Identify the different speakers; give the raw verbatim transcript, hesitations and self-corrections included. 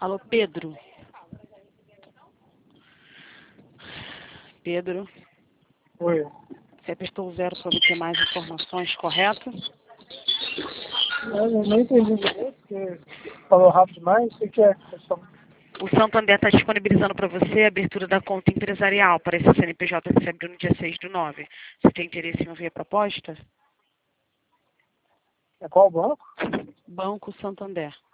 Speaker 1: Alô, Pedro. Pedro,
Speaker 2: Oi.
Speaker 1: você apertou o zero para obter mais informações, correto?
Speaker 2: Eu não não entendi direito, porque falou rápido demais. O que que é?
Speaker 1: O Santander está disponibilizando para você a abertura da conta empresarial para esse C N P J que se abriu no dia seis do nove. Você tem interesse em ouvir a proposta?
Speaker 2: É qual banco?
Speaker 1: Banco Santander.